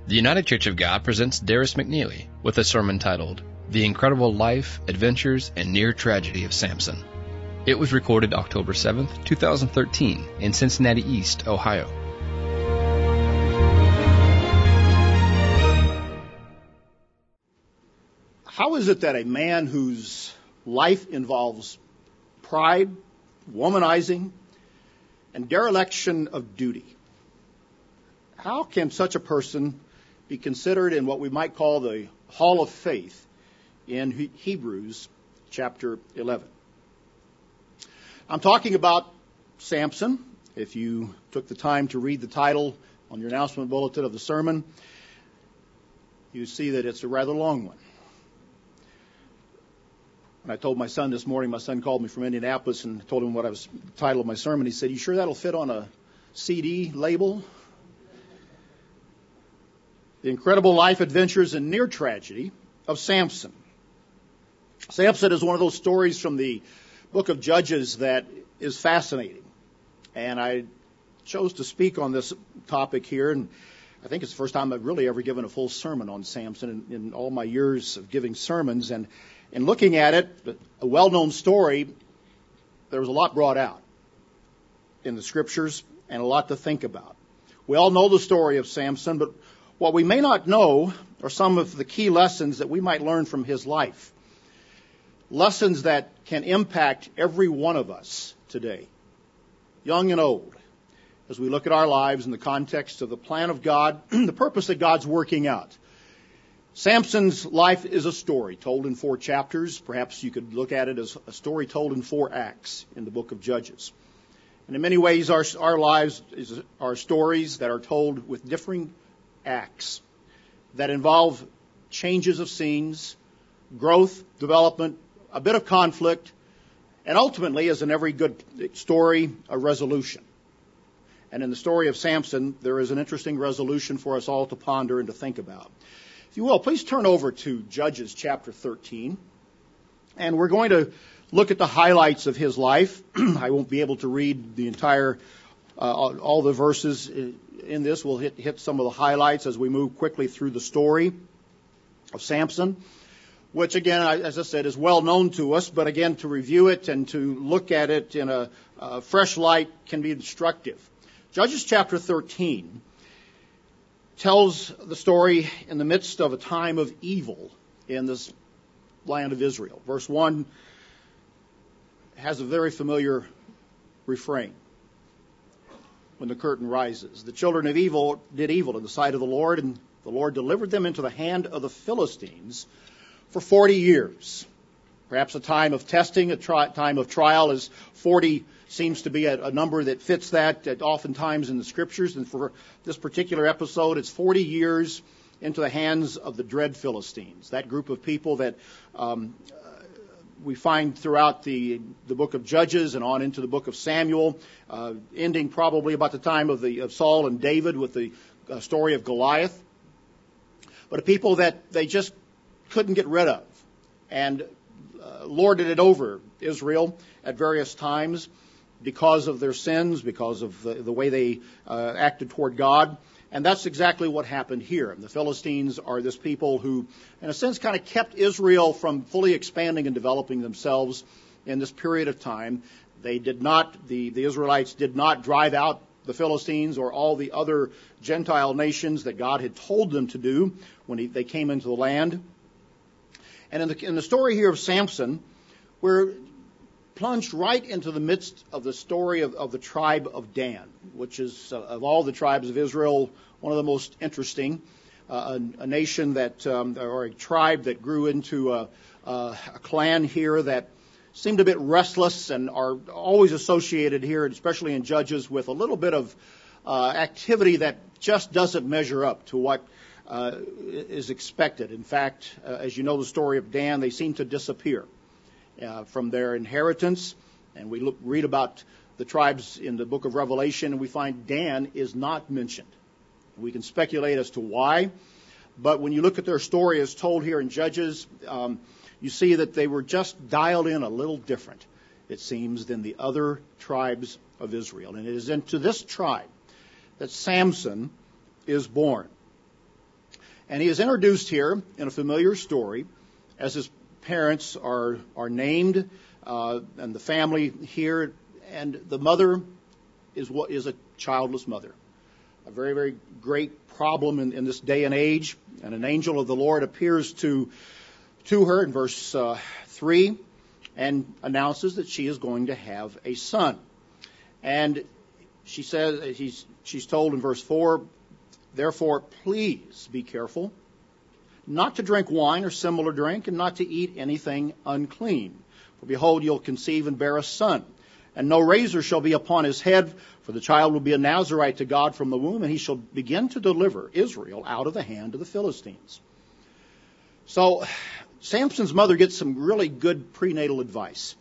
The United Church of God presents Darris McNeely with a sermon titled, The Incredible Life, Adventures, and Near Tragedy of Samson. It was recorded October 7th, 2013 in Cincinnati East, Ohio. How is it that a man whose life involves pride, womanizing, and dereliction of duty, how can such a person be considered in what we might call the Hall of Faith in Hebrews chapter 11? I'm talking about Samson. If you took the time to read the title on your announcement bulletin of the sermon, you see that it's a rather long one. When I told my son this morning, my son called me from Indianapolis and told him what the title of my sermon. He said, "You sure that'll fit on a CD label?" The incredible life, adventures, and near tragedy of Samson. Samson is one of those stories from the book of Judges that is fascinating. And I chose to speak on this topic here, and I think it's the first time I've really ever given a full sermon on Samson in all my years of giving sermons. And in looking at it, a well-known story, there was a lot brought out in the scriptures and a lot to think about. We all know the story of Samson, but what we may not know are some of the key lessons that we might learn from his life. Lessons that can impact every one of us today, young and old, as we look at our lives in the context of the plan of God, the purpose that God's working out. Samson's life is a story told in 4 chapters. Perhaps you could look at it as a story told in 4 acts in the book of Judges. And in many ways, our lives are stories that are told with differing acts that involve changes of scenes, growth, development, a bit of conflict, and ultimately, as in every good story, a resolution. And in the story of Samson, there is an interesting resolution for us all to ponder and to think about. If you will, please turn over to Judges chapter 13. And we're going to look at the highlights of his life. I won't be able to read the entire, all the verses in this. We'll hit some of the highlights as we move quickly through the story of Samson, which again, as I said, is well known to us. But again, to review it and to look at it in a fresh light can be instructive. Judges chapter 13 tells the story in the midst of a time of evil in this land of Israel. Verse 1 has a very familiar refrain when the curtain rises. The children of evil did evil in the sight of the Lord, and the Lord delivered them into the hand of the Philistines for 40 years. Perhaps a time of testing, a time of trial, as 40 seems to be a number that fits that oftentimes in the scriptures. And for this particular episode, it's 40 years into the hands of the dread Philistines, that group of people that we find throughout the book of Judges and on into the book of Samuel, ending probably about the time of Saul and David with the story of Goliath. But a people that they just couldn't get rid of and lorded it over Israel at various times because of their sins, because of the way they acted toward God. And that's exactly what happened here. The Philistines are this people who, in a sense, kind of kept Israel from fully expanding and developing themselves in this period of time. They did not, the Israelites did not drive out the Philistines or all the other Gentile nations that God had told them to do when they came into the land. And in the story here of Samson, we're plunged right into the midst of the story of the tribe of Dan, which is, of all the tribes of Israel, one of the most interesting, a nation that, or a tribe that grew into a clan here that seemed a bit restless and are always associated here, especially in Judges, with a little bit of activity that just doesn't measure up to what is expected. In fact, as you know the story of Dan, they seem to disappear from their inheritance. And we read about the tribes in the book of Revelation, and we find Dan is not mentioned. We can speculate as to why, but when you look at their story as told here in Judges, you see that they were just dialed in a little different, it seems, than the other tribes of Israel. And it is into this tribe that Samson is born. And he is introduced here in a familiar story as his parents are named, and the family here, and the mother is a childless mother. A very, very great problem in this day and age. And an angel of the Lord appears to her in verse 3 and announces that she is going to have a son. And she says, she's told in verse 4, therefore, please be careful not to drink wine or similar drink, and not to eat anything unclean. For behold, you'll conceive and bear a son. And no razor shall be upon his head, for the child will be a Nazarite to God from the womb, and he shall begin to deliver Israel out of the hand of the Philistines. So Samson's mother gets some really good prenatal advice.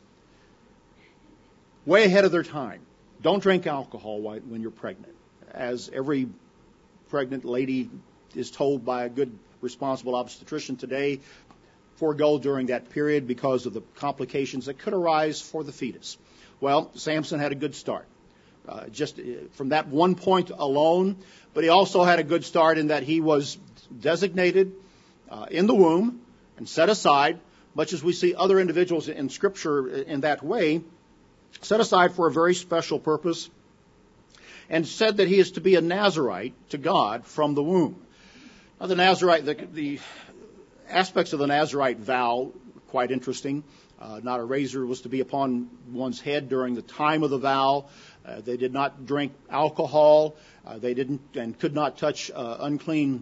Way ahead of their time. Don't drink alcohol when you're pregnant. As every pregnant lady is told by a good, responsible obstetrician today, forego during that period because of the complications that could arise for the fetus. Well, Samson had a good start, just from that one point alone, but he also had a good start in that he was designated in the womb and set aside, much as we see other individuals in Scripture in that way, set aside for a very special purpose, and said that he is to be a Nazarite to God from the womb. Now, the Nazarite, the aspects of the Nazarite vow are quite interesting. Not a razor was to be upon one's head during the time of the vow. They did not drink alcohol. They didn't and could not touch unclean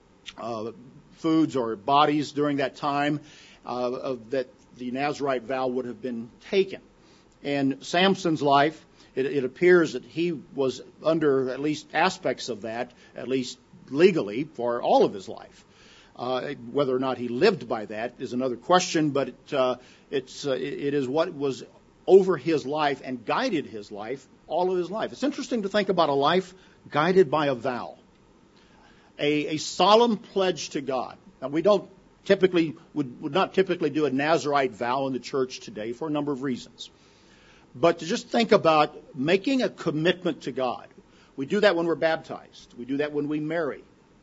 foods or bodies during that time that the Nazarite vow would have been taken. In Samson's life, it appears that he was under at least aspects of that, at least legally, for all of his life. Whether or not he lived by that is another question, but it is what was over his life and guided his life all of his life. It's interesting to think about a life guided by a vow, a solemn pledge to God. Now, we don't typically would not typically do a Nazarite vow in the church today for a number of reasons, but to just think about making a commitment to God. We do that when we're baptized. We do that when we marry.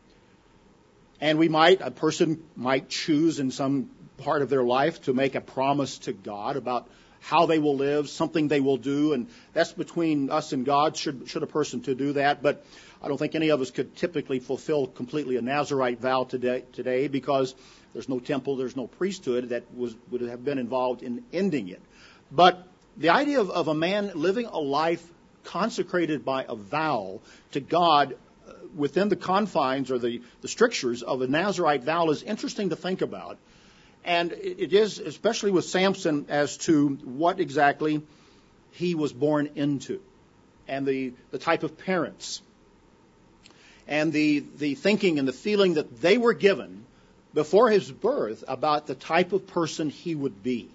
And a person might choose in some part of their life to make a promise to God about how they will live, something they will do, and that's between us and God, should a person to do that. But I don't think any of us could typically fulfill completely a Nazarite vow today because there's no temple, there's no priesthood that would have been involved in ending it. But the idea of a man living a life consecrated by a vow to God within the confines or the strictures of a Nazarite vow is interesting to think about. And it is, especially with Samson, as to what exactly he was born into and the type of parents and the thinking and the feeling that they were given before his birth about the type of person he would be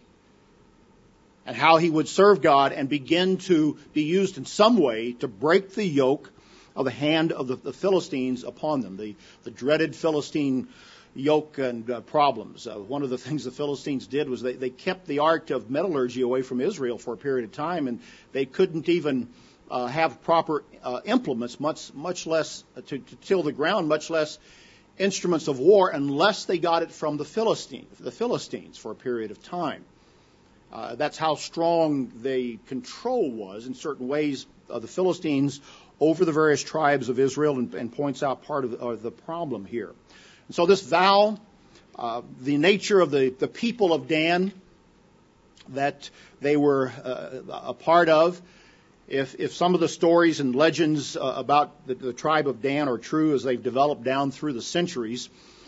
and how he would serve God and begin to be used in some way to break the yoke of the hand of the Philistines upon them, the dreaded Philistine yoke and problems. One of the things the Philistines did was they kept the art of metallurgy away from Israel for a period of time, and they couldn't even have proper implements, much less to till the ground, much less instruments of war, unless they got it from the Philistines for a period of time. That's how strong the control was in certain ways of the Philistines over the various tribes of Israel, and points out part of the problem here. And so this vow, the nature of the people of Dan that they were a part of, if some of the stories and legends about the tribe of Dan are true as they've developed down through the centuries,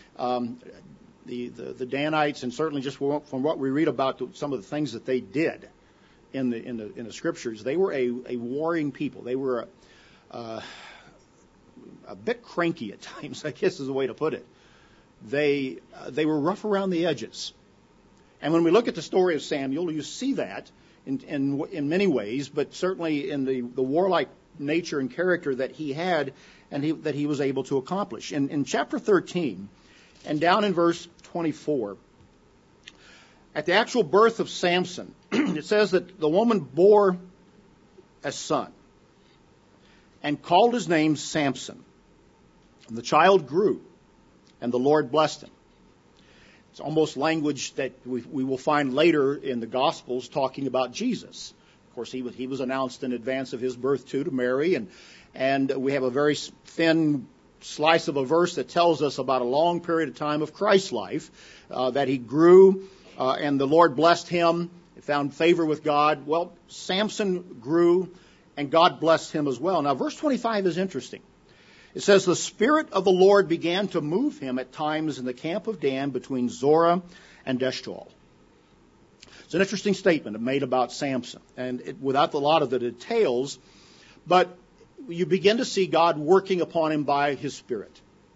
the Danites, and certainly just from what we read about some of the things that they did in the scriptures, they were a warring people. They were a bit cranky at times, I guess is the way to put it. They were rough around the edges. And when we look at the story of Samuel, you see that in many ways, but certainly in the warlike nature and character that he had and that he was able to accomplish. In chapter 13 and down in verse 24, at the actual birth of Samson, it says that the woman bore a son and called his name Samson. And the child grew and the Lord blessed him. It's almost language that we will find later in the Gospels talking about Jesus. Of course, he was announced in advance of his birth too to Mary, and we have a very thin slice of a verse that tells us about a long period of time of Christ's life, that he grew, and the Lord blessed him, found favor with God. Well, Samson grew, and God blessed him as well. Now, verse 25 is interesting. It says, the Spirit of the Lord began to move him at times in the camp of Dan between Zorah and Eshtaol. It's an interesting statement made about Samson, and without a lot of the details, but you begin to see God working upon him by his Spirit.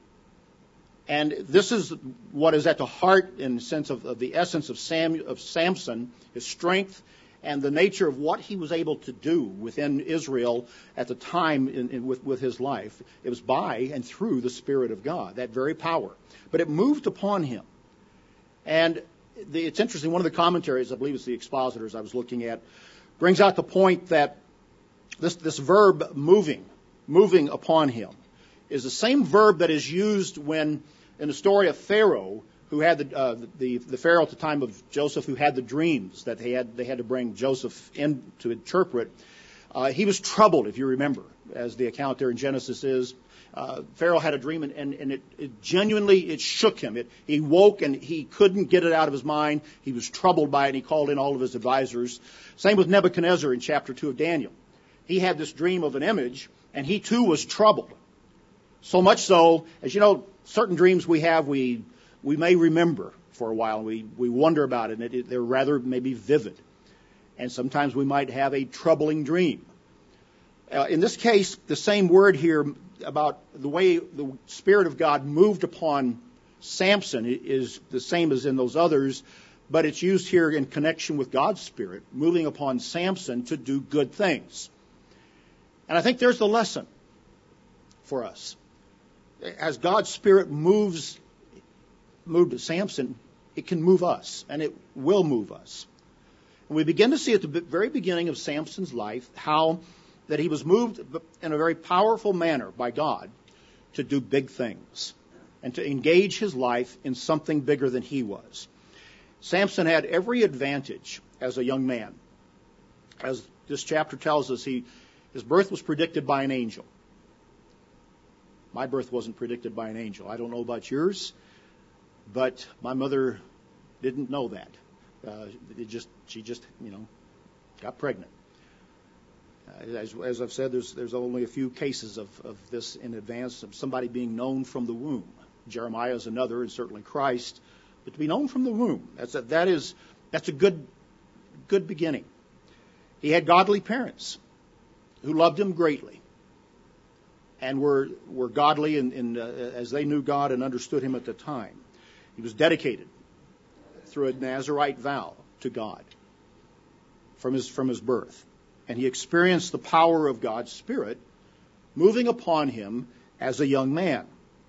And this is what is at the heart, in the sense of the essence of Samson, his strength, and the nature of what he was able to do within Israel at the time with his life. It was by and through the Spirit of God, that very power. But it moved upon him. And it's interesting, one of the commentaries, I believe it's the Expositors I was looking at, brings out the point that this verb moving upon him, is the same verb that is used when, in the story of Pharaoh, who had the Pharaoh at the time of Joseph, who had the dreams that they had to bring Joseph in to interpret. He was troubled, if you remember, as the account there in Genesis is. Pharaoh had a dream, and it genuinely shook him. He woke, and he couldn't get it out of his mind. He was troubled by it, and he called in all of his advisors. Same with Nebuchadnezzar in chapter 2 of Daniel. He had this dream of an image, and he too was troubled. So much so, as you know, certain dreams we have, we may remember for a while. We wonder about it, and they're rather maybe vivid. And sometimes we might have a troubling dream. In this case, the same word here about the way the Spirit of God moved upon Samson is the same as in those others, but it's used here in connection with God's Spirit, moving upon Samson to do good things. And I think there's the lesson for us. As God's Spirit moved Samson, it can move us, and it will move us. And we begin to see at the very beginning of Samson's life how that he was moved in a very powerful manner by God to do big things and to engage his life in something bigger than he was. Samson had every advantage as a young man. As this chapter tells us, his birth was predicted by an angel. My birth wasn't predicted by an angel. I don't know about yours, but my mother didn't know that. She just got pregnant. As I've said, there's only a few cases of this in advance of somebody being known from the womb. Jeremiah is another, and certainly Christ. But to be known from the womb, that's a good beginning. He had godly parents who loved him greatly and were godly as they knew God and understood him at the time. He was dedicated through a Nazirite vow to God from his birth. And he experienced the power of God's Spirit moving upon him as a young man.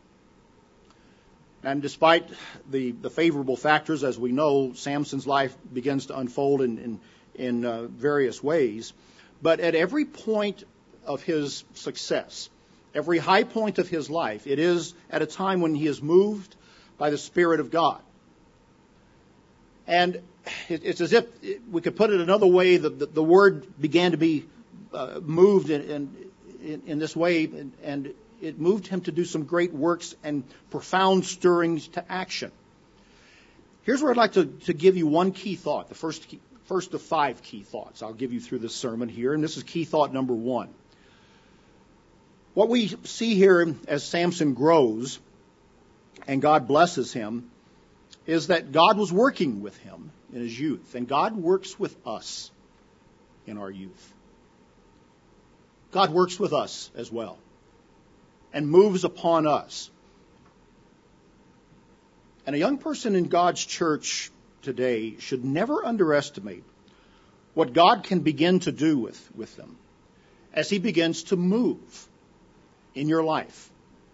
And despite the favorable factors, as we know, Samson's life begins to unfold in various ways. But at every point of his success, every high point of his life, it is at a time when he is moved by the Spirit of God. And it's as if we could put it another way. The word began to be moved in this way, and it moved him to do some great works and profound stirrings to action. Here's where I'd like to give you one key thought, the first of 5 key thoughts I'll give you through this sermon here, and this is key thought number 1. What we see here as Samson grows and God blesses him is that God was working with him in his youth, and God works with us in our youth. God works with us as well and moves upon us. And a young person in God's church today should never underestimate what God can begin to do with them as he begins to move in your life.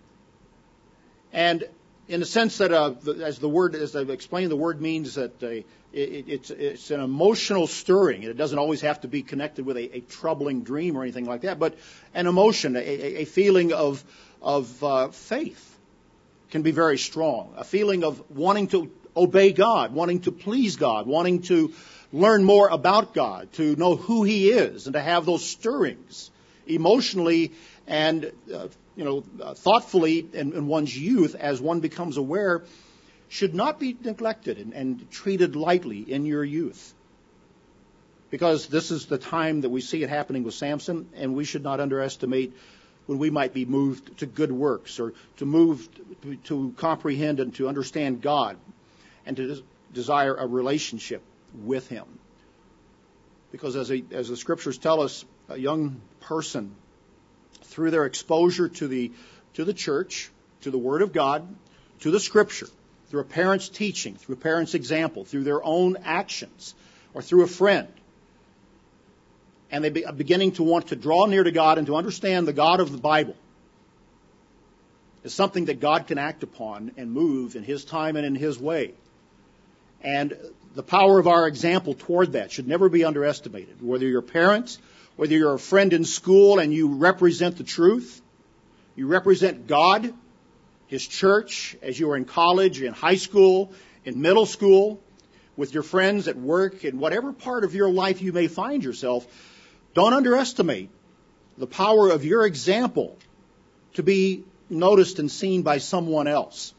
And in the sense that, as I've explained, the word means that it's an emotional stirring. It doesn't always have to be connected with a troubling dream or anything like that, but an emotion, a feeling of faith can be very strong. A feeling of wanting to obey God, wanting to please God, wanting to learn more about God, to know who He is, and to have those stirrings emotionally and thoughtfully in one's youth as one becomes aware, should not be neglected and treated lightly in your youth. Because this is the time that we see it happening with Samson, and we should not underestimate when we might be moved to good works or to comprehend and to understand God and to desire a relationship with Him. Because as the Scriptures tell us, a young person, through their exposure to the church, to the Word of God, to the Scripture, through a parent's teaching, through a parent's example, through their own actions, or through a friend, and they are beginning to want to draw near to God and to understand the God of the Bible, is something that God can act upon and move in His time and in His way. And the power of our example toward that should never be underestimated. Whether you're parents, whether you're a friend in school and you represent the truth, you represent God, His church, as you are in college, in high school, in middle school, with your friends at work, in whatever part of your life you may find yourself, don't underestimate the power of your example to be noticed and seen by someone else.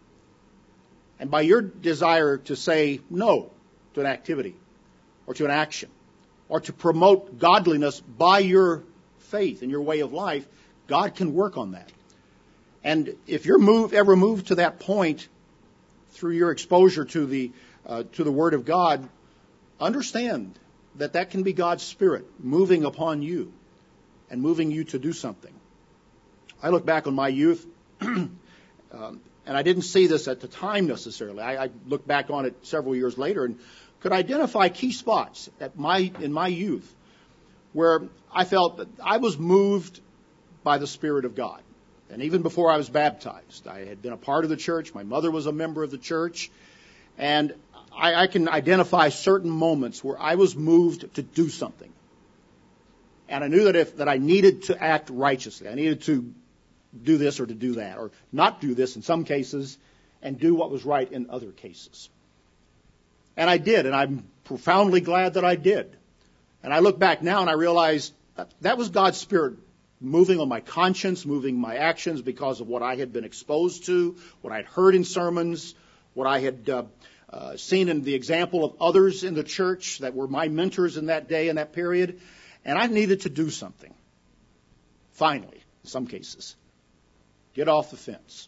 And by your desire to say no to an activity or to an action or to promote godliness by your faith and your way of life, God can work on that. And if you're ever moved to that point through your exposure to the Word of God, understand that can be God's Spirit moving upon you and moving you to do something. I look back on my youth, and I didn't see this at the time necessarily. I look back on it several years later and could identify key spots in my youth where I felt that I was moved by the Spirit of God. And even before I was baptized, I had been a part of the church. My mother was a member of the church. And I can identify certain moments where I was moved to do something. And I knew that I needed to act righteously. I needed to do this or to do that, or not do this in some cases and do what was right in other cases. And I did, and I'm profoundly glad that I did. And I look back now and I realize that was God's Spirit moving on my conscience, moving my actions because of what I had been exposed to, what I'd heard in sermons, what I had seen in the example of others in the church that were my mentors in that day and that period. And I needed to do something. Finally, in some cases. Get off the fence.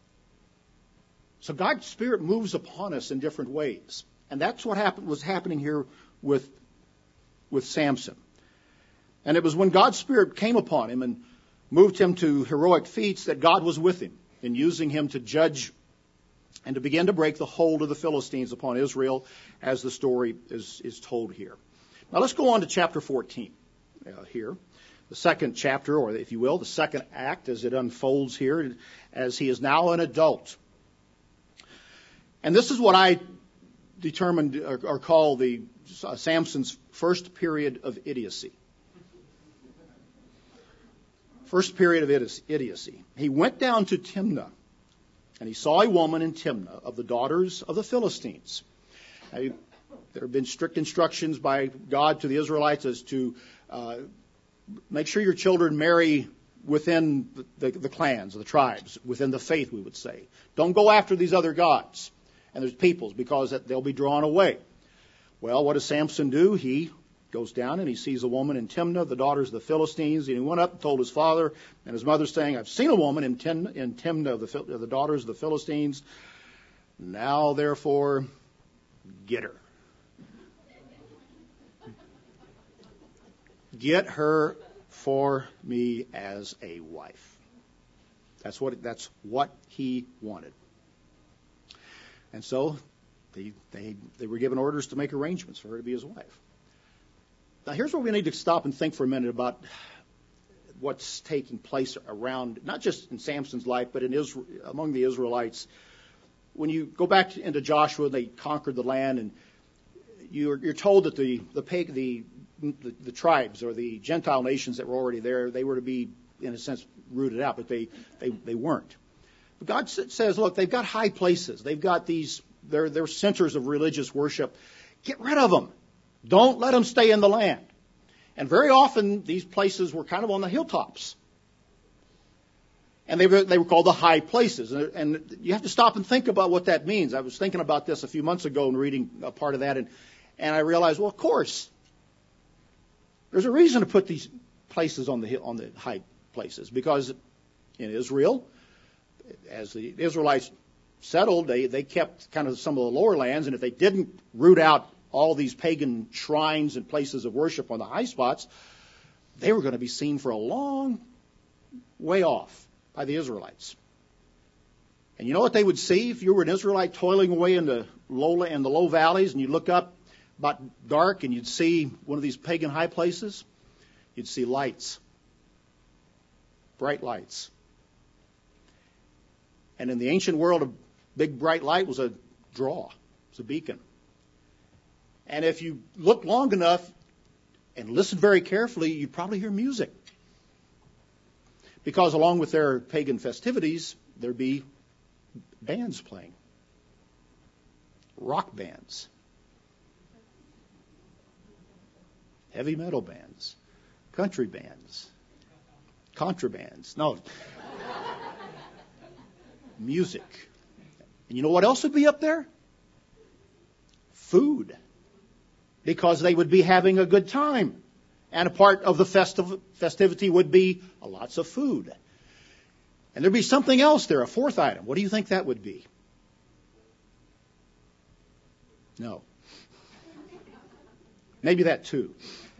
So God's Spirit moves upon us in different ways. And that's what was happening here with Samson. And it was when God's Spirit came upon him and moved him to heroic feats that God was with him in using him to judge and to begin to break the hold of the Philistines upon Israel, as the story is told here. Now let's go on to chapter 14 here. The second chapter, or if you will, the second act as it unfolds here, as he is now an adult. And this is what I determined or call the Samson's first period of idiocy. First period of idiocy. He went down to Timnah, and he saw a woman in Timnah of the daughters of the Philistines. Now, there have been strict instructions by God to the Israelites as to make sure your children marry within the clans, the tribes, within the faith, we would say. Don't go after these other gods and there's peoples, because they'll be drawn away. Well, what does Samson do? He goes down and he sees a woman in Timnah, the daughters of the Philistines, and he went up and told his father and his mother, saying, I've seen a woman in Timnah of the daughters of the Philistines. Now, therefore, get her. Get her for me as a wife. That's what he wanted. And so they were given orders to make arrangements for her to be his wife. Now here's where we need to stop and think for a minute about what's taking place around, not just in Samson's life, but in among the Israelites. When you go back into Joshua, they conquered the land, and you're told that the tribes or the Gentile nations that were already there, they were to be, in a sense, rooted out, but they weren't. God says, look, they've got high places. They've got they're centers of religious worship. Get rid of them. Don't let them stay in the land. And very often, these places were kind of on the hilltops. And they were called the high places. And you have to stop and think about what that means. I was thinking about this a few months ago and reading a part of that, and I realized, well, of course, there's a reason to put these places on the high places, because in Israel, as the Israelites settled, they kept kind of some of the lower lands, and if they didn't root out all these pagan shrines and places of worship on the high spots, they were going to be seen for a long way off by the Israelites. And you know what they would see if you were an Israelite toiling away in the low valleys, and you look up about dark and you'd see one of these pagan high places? You'd see lights, bright lights. And in the ancient world, a big bright light was a draw, it was a beacon. And if you look long enough and listen very carefully, you'd probably hear music. Because along with their pagan festivities, there'd be bands playing. Rock bands. Heavy metal bands. Country bands. Contrabands. No. Music. And you know what else would be up there? Food. Because they would be having a good time. And a part of the festivity would be lots of food. And there'd be something else there, a fourth item. What do you think that would be? No. Maybe that too.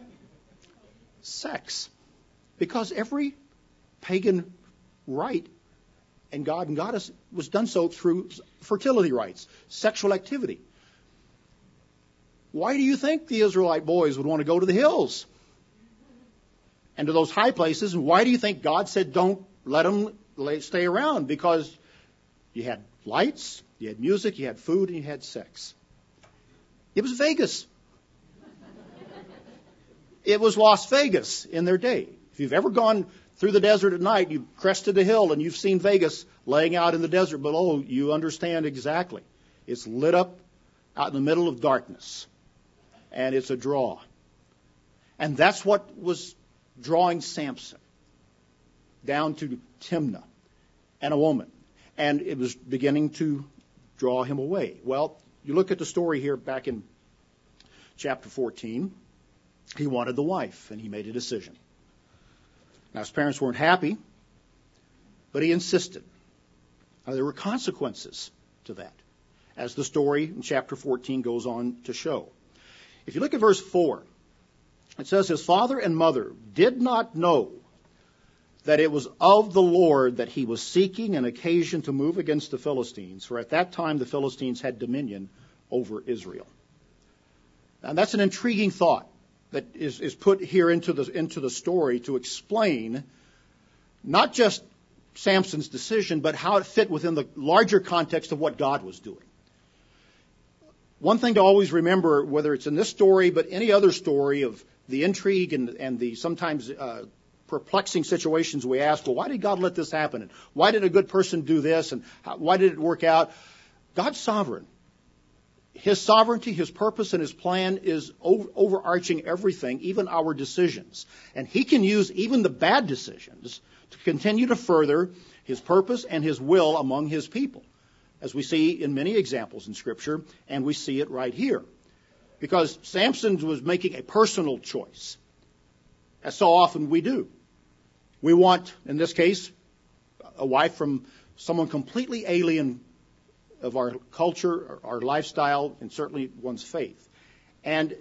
Sex. Because every pagan rite and god and goddess was done so through fertility rites, sexual activity. Why do you think the Israelite boys would want to go to the hills and to those high places? And why do you think God said don't let them stay around? Because you had lights, you had music, you had food, and you had sex. It was Vegas. It was Las Vegas in their day. If you've ever gone through the desert at night, you've crested a hill and you've seen Vegas laying out in the desert below, you understand exactly. It's lit up out in the middle of darkness. And it's a draw. And that's what was drawing Samson down to Timnah and a woman. And it was beginning to draw him away. Well, you look at the story here back in chapter 14. He wanted the wife, and he made a decision. Now, his parents weren't happy, but he insisted. Now, there were consequences to that, as the story in chapter 14 goes on to show. If you look at verse 4, it says, his father and mother did not know that it was of the Lord that he was seeking an occasion to move against the Philistines, for at that time the Philistines had dominion over Israel. And that's an intriguing thought that is put here into the story to explain not just Samson's decision, but how it fit within the larger context of what God was doing. One thing to always remember, whether it's in this story, but any other story of the intrigue and the sometimes perplexing situations we ask, well, why did God let this happen? And why did a good person do this? And why did it work out? God's sovereign. His sovereignty, his purpose, and his plan is overarching everything, even our decisions. And he can use even the bad decisions to continue to further his purpose and his will among his people, as we see in many examples in Scripture, and we see it right here. Because Samson was making a personal choice, as so often we do. We want, in this case, a wife from someone completely alien of our culture, our lifestyle, and certainly one's faith. And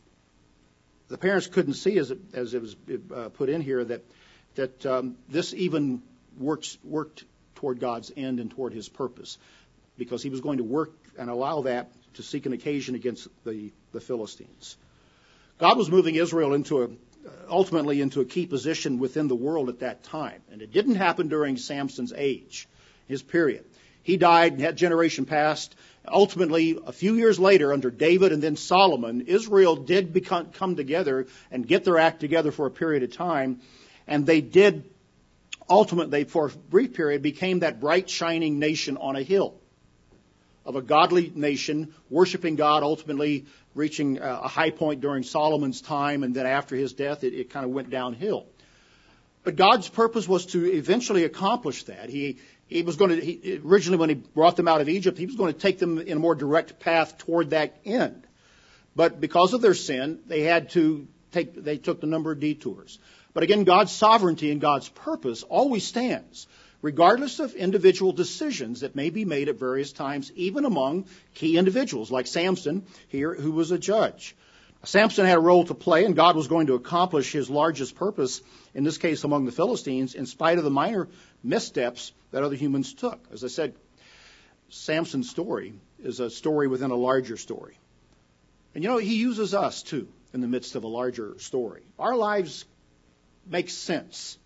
the parents couldn't see, as it was put in here, that this even worked toward God's end and toward his purpose, because he was going to work and allow that to seek an occasion against the Philistines. God was moving Israel ultimately into a key position within the world at that time. And it didn't happen during Samson's age, his period. He died, and that generation passed. Ultimately, a few years later, under David and then Solomon, Israel did come together and get their act together for a period of time. And they did ultimately, for a brief period, became that bright, shining nation on a hill, of a godly nation, worshiping God, ultimately reaching a high point during Solomon's time, and then after his death, it kind of went downhill. But God's purpose was to eventually accomplish that. He was going to, originally when he brought them out of Egypt, he was going to take them in a more direct path toward that end. But because of their sin, they took the number of detours. But again, God's sovereignty and God's purpose always stands, regardless of individual decisions that may be made at various times, even among key individuals, like Samson here, who was a judge. Samson had a role to play, and God was going to accomplish his largest purpose, in this case among the Philistines, in spite of the minor missteps that other humans took. As I said, Samson's story is a story within a larger story. And he uses us, too, in the midst of a larger story. Our lives make sense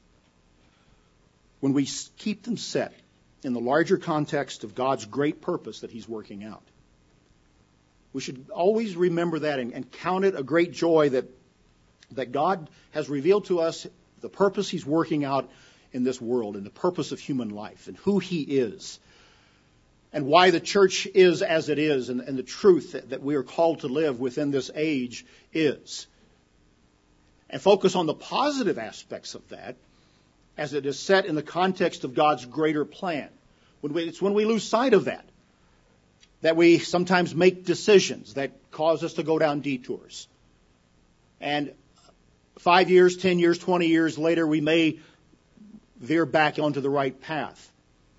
when we keep them set in the larger context of God's great purpose that he's working out. We should always remember that and count it a great joy that God has revealed to us the purpose he's working out in this world and the purpose of human life and who he is and why the church is as it is and the truth that we are called to live within this age is. And focus on the positive aspects of that as it is set in the context of God's greater plan. It's when we lose sight of that we sometimes make decisions that cause us to go down detours. And 5 years, 10 years, 20 years later, we may veer back onto the right path.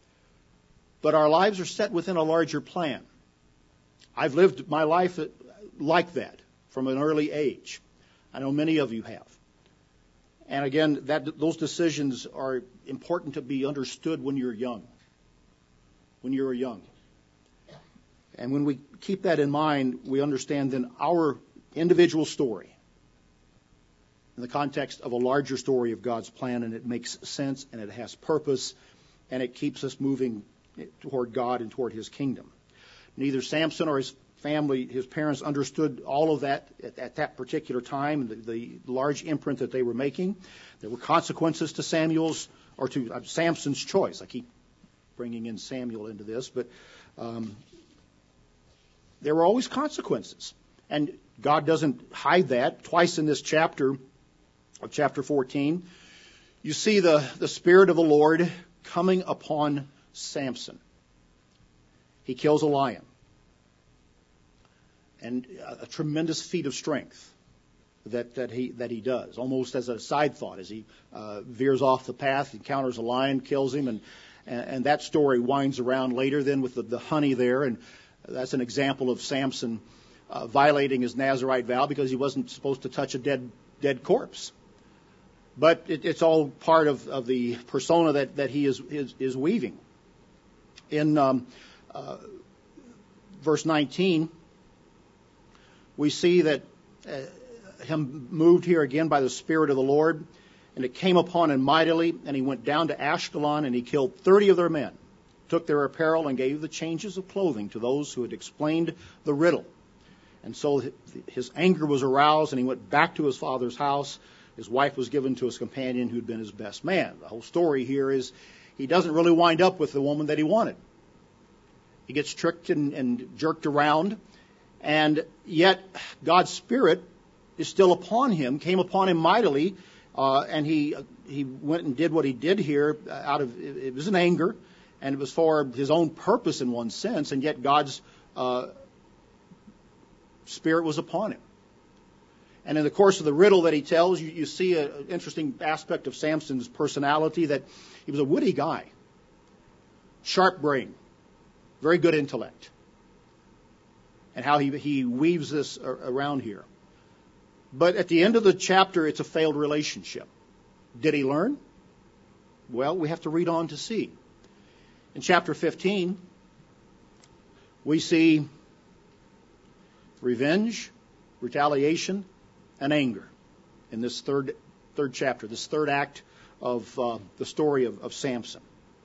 But our lives are set within a larger plan. I've lived my life like that from an early age. I know many of you have. And again, those decisions are important to be understood when you're young. When you're young. And when we keep that in mind, we understand then our individual story in the context of a larger story of God's plan, and it makes sense, and it has purpose, and it keeps us moving toward God and toward his kingdom. Neither Samson or his family, his parents, understood all of that at that particular time, the large imprint that they were making. There were consequences to Samson's choice. I keep bringing in Samuel into this, but there were always consequences. And God doesn't hide that. Twice in this chapter, of chapter 14, you see the Spirit of the Lord coming upon Samson. He kills a lion. And a tremendous feat of strength that he does, almost as a side thought, as he veers off the path, encounters a lion, kills him, and that story winds around later then with the honey there, and that's an example of Samson violating his Nazirite vow because he wasn't supposed to touch a dead corpse. But it's all part of the persona that he is weaving. In verse 19, we see that him moved here again by the Spirit of the Lord, and it came upon him mightily, and he went down to Ashkelon, and he killed 30 of their men, took their apparel, and gave the changes of clothing to those who had explained the riddle. And so his anger was aroused, and he went back to his father's house. His wife was given to his companion who'd been his best man. The whole story here is he doesn't really wind up with the woman that he wanted. He gets tricked and jerked around, and yet God's Spirit is still upon him, came upon him mightily, and he went and did what he did here it was in anger, and it was for his own purpose in one sense, and yet God's Spirit was upon him. And in the course of the riddle that he tells, you see an interesting aspect of Samson's personality, that he was a witty guy, sharp brain, very good intellect, and how he weaves this around here. But at the end of the chapter, it's a failed relationship. Did he learn? Well, we have to read on to see. In chapter 15, we see revenge, retaliation, and anger in this third chapter, this third act of the story of Samson.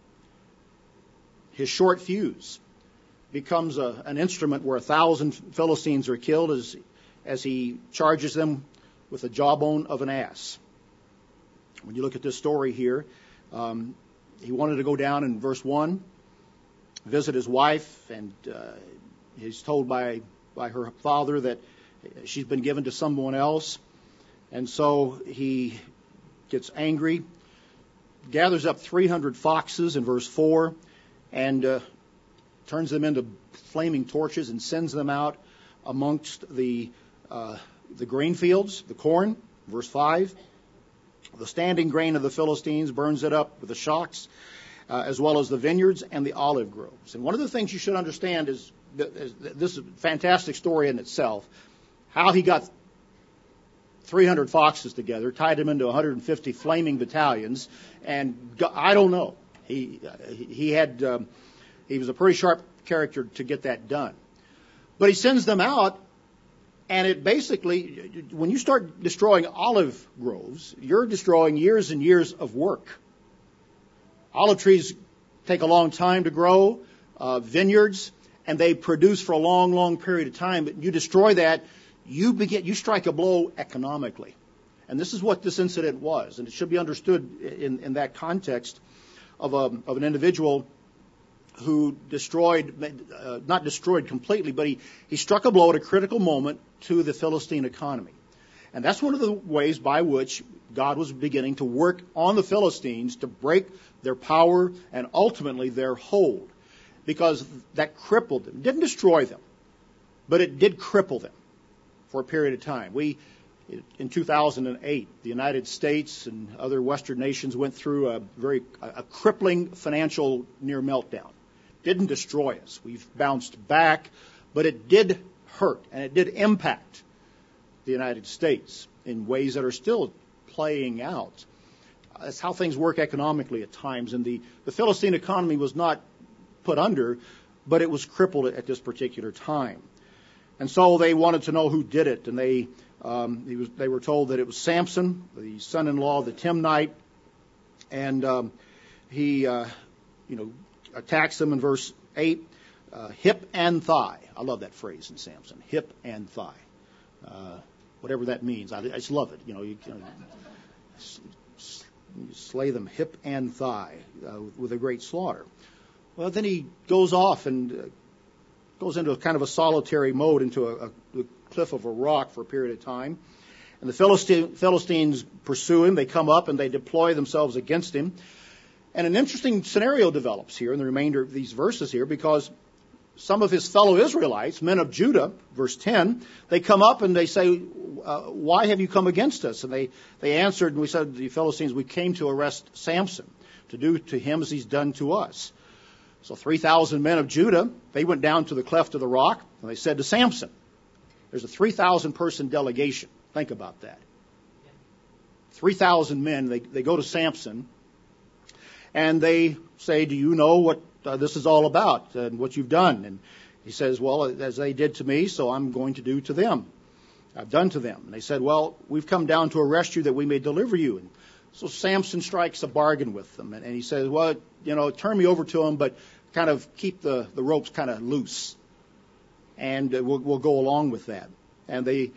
His short fuse becomes an instrument where 1,000 Philistines are killed as he charges them with the jawbone of an ass. When you look at this story here, He wanted to go down in verse 1, visit his wife, and he's told by her father that she's been given to someone else. And so he gets angry, gathers up 300 foxes in verse 4, and turns them into flaming torches and sends them out amongst the grain fields, the corn, verse 5. The standing grain of the Philistines burns it up with the shocks, as well as the vineyards and the olive groves. And one of the things you should understand is this is a fantastic story in itself, how he got 300 foxes together, tied them into 150 flaming battalions, and I don't know. He was a pretty sharp character to get that done. But he sends them out, and it basically, when you start destroying olive groves, you're destroying years and years of work. Olive trees take a long time to grow, vineyards, and they produce for a long, long period of time. But you destroy that, you strike a blow economically. And this is what this incident was, and it should be understood in that context of an individual who not destroyed completely, but he struck a blow at a critical moment to the Philistine economy. And that's one of the ways by which God was beginning to work on the Philistines to break their power and ultimately their hold, because that crippled them. It didn't destroy them, but it did cripple them for a period of time. In 2008, the United States and other Western nations went through a crippling financial near meltdown. Didn't destroy us. We've bounced back, but it did hurt, and it did impact the United States in ways that are still playing out. That's how things work economically at times. And the Philistine economy was not put under, but it was crippled at this particular time. And so they wanted to know who did it, and they were told that it was Samson, the son-in-law of the Timnite, and he attacks them in verse 8, hip and thigh. I love that phrase in Samson, hip and thigh. Whatever that means, I just love it. You slay them hip and thigh with a great slaughter. Well, then he goes off and goes into a kind of a solitary mode into a cliff of a rock for a period of time. And the Philistines pursue him. They come up and they deploy themselves against him. And an interesting scenario develops here in the remainder of these verses here, because some of his fellow Israelites, men of Judah, verse 10, they come up and they say, why have you come against us? And they answered, and we said to the Philistines, we came to arrest Samson, to do to him as he's done to us. So 3,000 men of Judah, they went down to the cleft of the rock, and they said to Samson, there's a 3,000 person delegation. Think about that. 3,000 men, they go to Samson, and they say, do you know what this is all about and what you've done? And he says, well, as they did to me, so I'm going to do to them. I've done to them. And they said, well, we've come down to arrest you that we may deliver you. And so Samson strikes a bargain with them. And he says, well, turn me over to them, but kind of keep the ropes kind of loose. And we'll go along with that. And they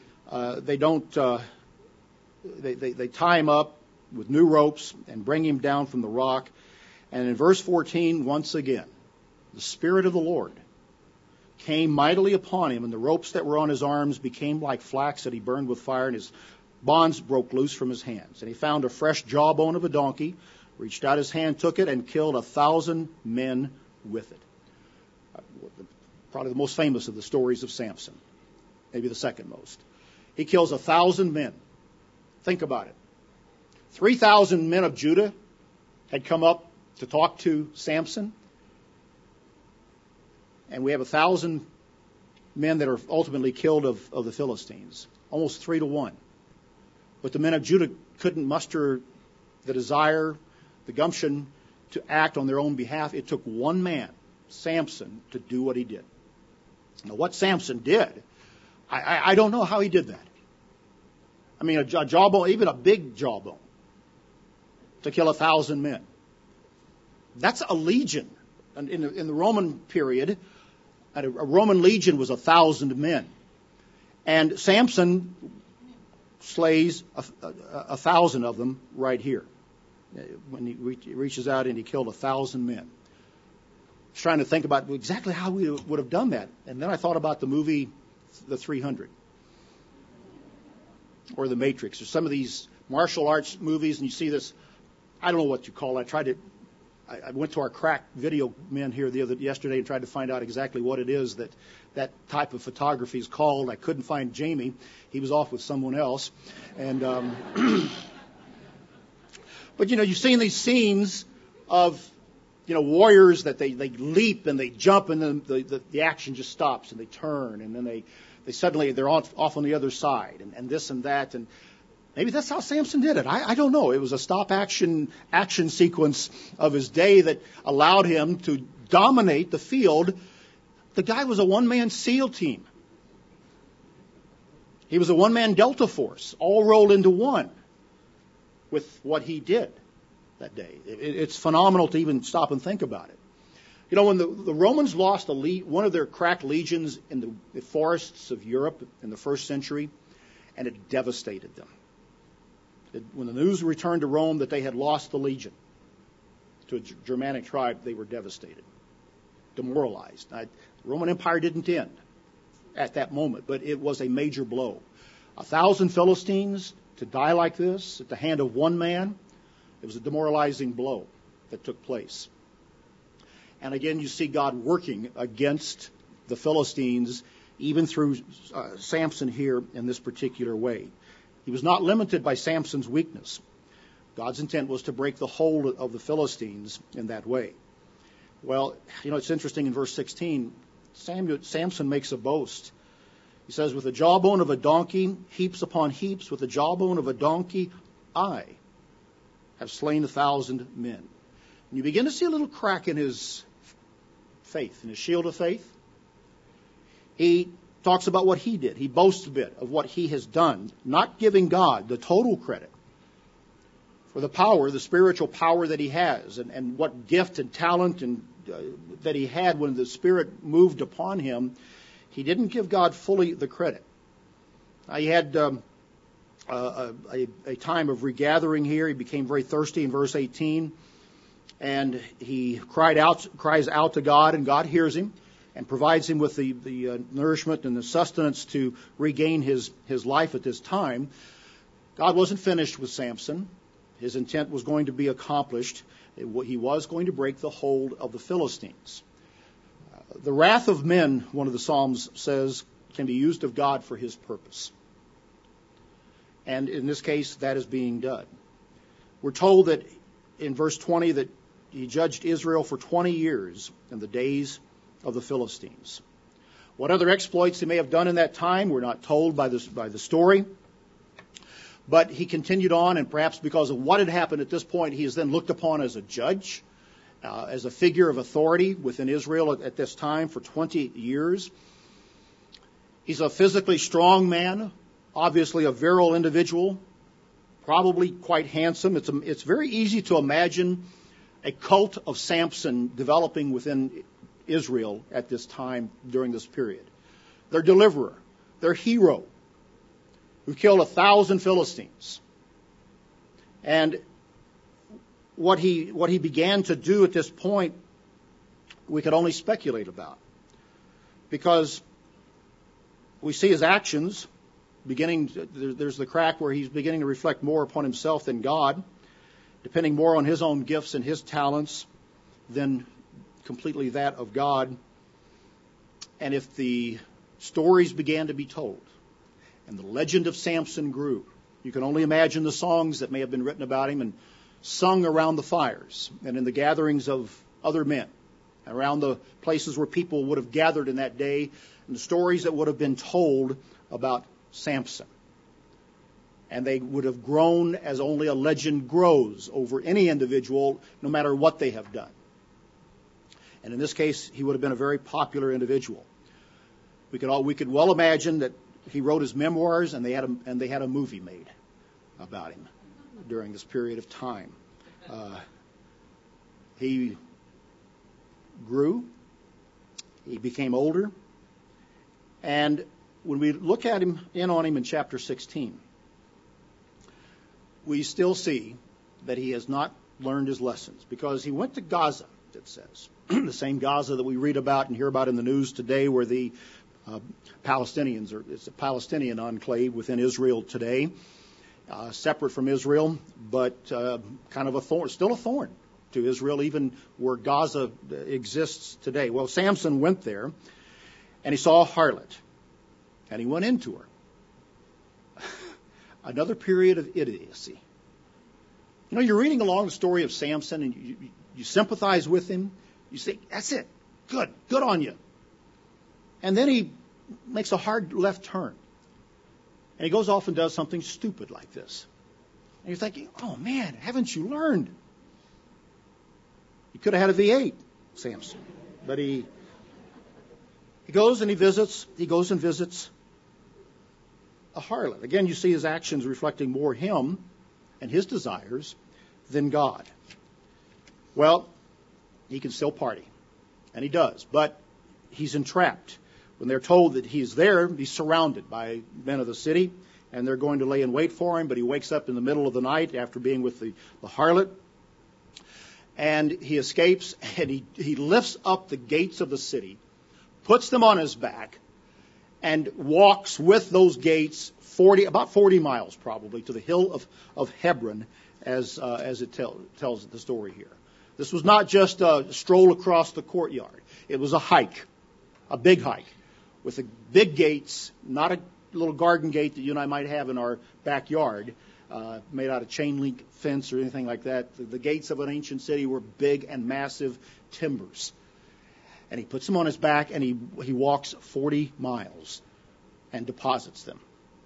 tie him up with new ropes and bring him down from the rock. And in verse 14, once again, the Spirit of the Lord came mightily upon him, and the ropes that were on his arms became like flax that he burned with fire, and his bonds broke loose from his hands. And he found a fresh jawbone of a donkey, reached out his hand, took it, and killed 1,000 men with it. Probably the most famous of the stories of Samson, maybe the second most. He kills 1,000 men. Think about it. 3,000 men of Judah had come up to talk to Samson, and we have 1,000 men that are ultimately killed of the Philistines, almost 3-1. But the men of Judah couldn't muster the desire, the gumption to act on their own behalf. It took one man, Samson, to do what he did. Now, what Samson did, I don't know how he did that. I mean, a jawbone, even a big jawbone, to kill 1,000 men. That's a legion. And in the Roman period, a Roman legion was 1,000 men. And Samson slays 1,000 of them right here when he reaches out and he killed 1,000 men. I was trying to think about exactly how we would have done that. And then I thought about the movie The 300 or The Matrix or some of these martial arts movies, and you see this, I don't know what you call it. I went to our crack video men here yesterday and tried to find out exactly what it is that type of photography is called. I couldn't find Jamie. He was off with someone else. And but you've seen these scenes of warriors that they leap and they jump, and then the action just stops and they turn, and then they suddenly they're off on the other side, and this and that, and maybe that's how Samson did it. I don't know. It was a stop action sequence of his day that allowed him to dominate the field. The guy was a one-man SEAL team. He was a one-man Delta Force, all rolled into one with what he did that day. It's phenomenal to even stop and think about it. When the Romans lost one of their crack legions in the forests of Europe in the first century, and it devastated them. When the news returned to Rome that they had lost the legion to a Germanic tribe, they were devastated, demoralized. The Roman Empire didn't end at that moment, but it was a major blow. 1,000 Philistines to die like this at the hand of one man, it was a demoralizing blow that took place. And again, you see God working against the Philistines, even through Samson here in this particular way. He was not limited by Samson's weakness. God's intent was to break the hold of the Philistines in that way. Well, it's interesting in verse 16, Samson makes a boast. He says, with the jawbone of a donkey, heaps upon heaps, with the jawbone of a donkey, I have slain 1,000 men. And you begin to see a little crack in his faith, in his shield of faith. He talks about what he did. He boasts a bit of what he has done, not giving God the total credit for the power, the spiritual power that he has, and what gift and talent that he had when the Spirit moved upon him. He didn't give God fully the credit. He had a time of regathering here. He became very thirsty in verse 18, and he cries out to God, and God hears him and provides him with the nourishment and the sustenance to regain his life at this time. God wasn't finished with Samson. His intent was going to be accomplished. He was going to break the hold of the Philistines. The wrath of men, one of the Psalms says, can be used of God for his purpose. And in this case, that is being done. We're told that in verse 20 that he judged Israel for 20 years in the days of the Philistines. What other exploits he may have done in that time, we're not told by the story. But he continued on, and perhaps because of what had happened at this point, he is then looked upon as a judge, as a figure of authority within Israel at this time for 20 years. He's a physically strong man, obviously a virile individual, probably quite handsome. It's very easy to imagine a cult of Samson developing within Israel at this time during this period. Their deliverer, their hero, who killed 1,000 Philistines. And what he began to do at this point, we could only speculate about. Because we see his actions there's the crack where he's beginning to reflect more upon himself than God, depending more on his own gifts and his talents than completely that of God. And if the stories began to be told, and the legend of Samson grew, you can only imagine the songs that may have been written about him and sung around the fires and in the gatherings of other men, around the places where people would have gathered in that day, and the stories that would have been told about Samson. And they would have grown as only a legend grows over any individual, no matter what they have done. And in this case, he would have been a very popular individual. We could well imagine that he wrote his memoirs, and they had a movie made about him during this period of time. He grew. He became older. And when we look at him in chapter 16, we still see that he has not learned his lessons because he went to Gaza, it says. The same Gaza that we read about and hear about in the news today, where the Palestinians it's a Palestinian enclave within Israel today, separate from Israel, but kind of a thorn, still a thorn to Israel, even where Gaza exists today. Well, Samson went there, and he saw a harlot, and he went into her. Another period of idiocy. You know, you're reading along the story of Samson, and you sympathize with him. You say, that's it. Good on you. And then he makes a hard left turn. And he goes off and does something stupid like this. And you're thinking, oh man, haven't you learned? He could have had a V8, Samson. But he goes and visits a harlot. Again, you see his actions reflecting more him and his desires than God. Well, he can still party. And he does. But he's entrapped. When they're told that he's there, he's surrounded by men of the city, and they're going to lay in wait for him, but he wakes up in the middle of the night after being with the harlot, and he escapes, and he lifts up the gates of the city, puts them on his back, and walks with those gates about 40 miles probably to the hill of Hebron, as it tells the story here. This was not just a stroll across the courtyard. It was a hike, a big hike, with the big gates, not a little garden gate that you and I might have in our backyard, made out of chain link fence or anything like that. The gates of an ancient city were big and massive timbers. And he puts them on his back, and he walks 40 miles and deposits them.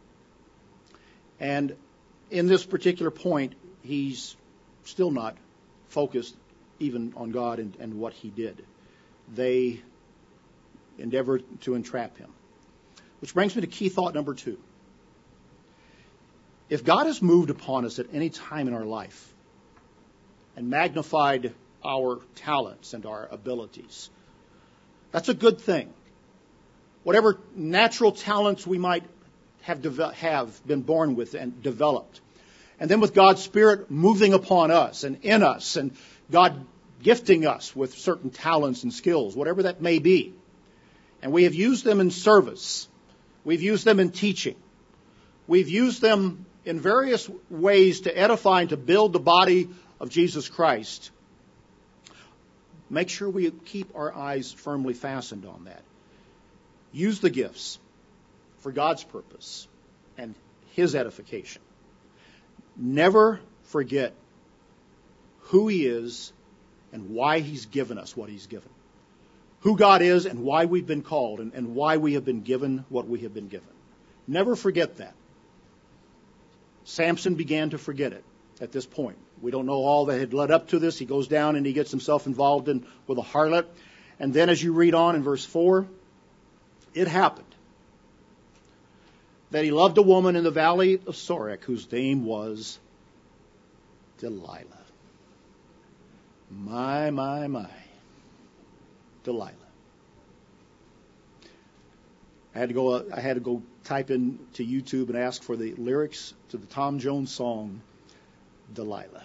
And in this particular point, he's still not focused even on God and what he did. They endeavor to entrap him. Which brings me to key thought number 2. If God has moved upon us at any time in our life and magnified our talents and our abilities, that's a good thing. Whatever natural talents we might have been born with and developed, and then with God's Spirit moving upon us and in us, and God gifting us with certain talents and skills, whatever that may be, and we have used them in service, we've used them in teaching, we've used them in various ways to edify and to build the body of Jesus Christ. Make sure we keep our eyes firmly fastened on that. Use the gifts for God's purpose and His edification. Never forget who He is and why He's given us what He's given. Who God is and why we've been called and why we have been given what we have been given. Never forget that. Samson began to forget it at this point. We don't know all that had led up to this. He goes down and he gets himself involved with a harlot. And then as you read on in verse 4, it happened that he loved a woman in the valley of Sorek whose name was Delilah. My. Delilah. I had to go type into YouTube and ask for the lyrics to the Tom Jones song, Delilah.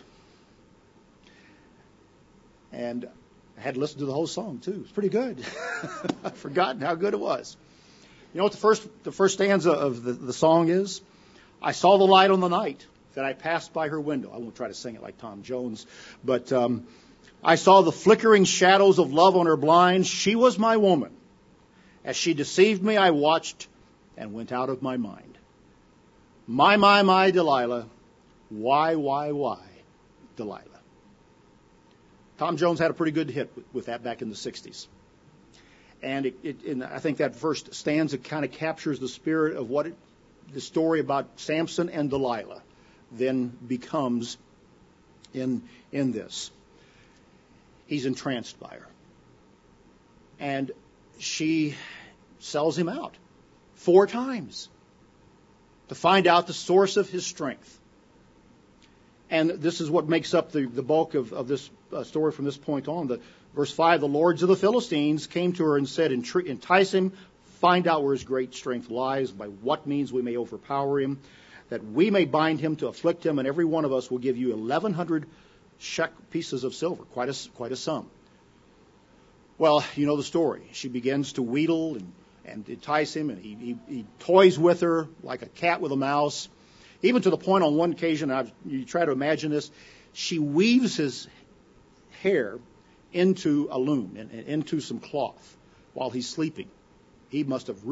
And I had to listen to the whole song, too. It's pretty good. I've forgotten how good it was. You know what the first stanza of the song is? I saw the light on the night that I passed by her window. I won't try to sing it like Tom Jones, but I saw the flickering shadows of love on her blinds. She was my woman. As she deceived me, I watched and went out of my mind. My, Delilah. Why, Delilah? Tom Jones had a pretty good hit with that back in the 60s. And I think that first stanza kind of captures the spirit of the story about Samson and Delilah then becomes in this. He's entranced by her. And she sells him out 4 times to find out the source of his strength. And this is what makes up the bulk of this story from this point on. Verse 5, the lords of the Philistines came to her and said, entice him, find out where his great strength lies, by what means we may overpower him, that we may bind him to afflict him, and every one of us will give you 1,100 pieces of silver, quite a sum. Well, you know the story. She begins to wheedle and entice him, and he toys with her like a cat with a mouse, even to the point on one occasion, you try to imagine this, she weaves his hair into a loom and into some cloth while he's sleeping. He must have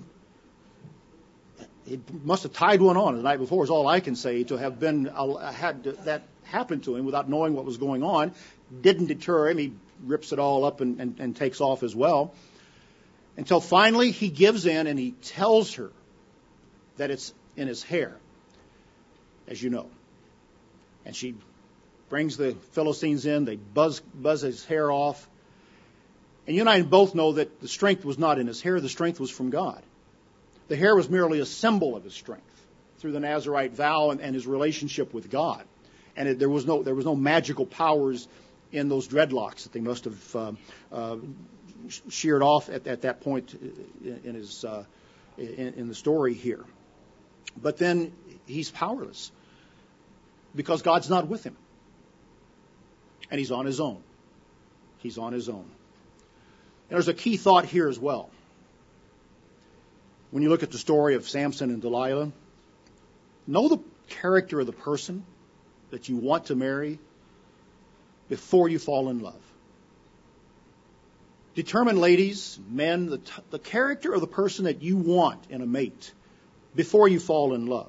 tied one on the night before, is all I can say, to have had that happen to him without knowing what was going on. Didn't deter him. He rips it all up and takes off as well. Until finally he gives in and he tells her that it's in his hair, as you know. And she brings the Philistines in. They buzz his hair off. And you and I both know that the strength was not in his hair. The strength was from God. The hair was merely a symbol of his strength through the Nazirite vow and his relationship with God. And there was no magical powers in those dreadlocks that they must have sheared off at that point in the story here. But then he's powerless because God's not with him. And he's on his own. He's on his own. And there's a key thought here as well. When you look at the story of Samson and Delilah, know the character of the person that you want to marry before you fall in love. Determine, ladies, men, the character of the person that you want in a mate before you fall in love.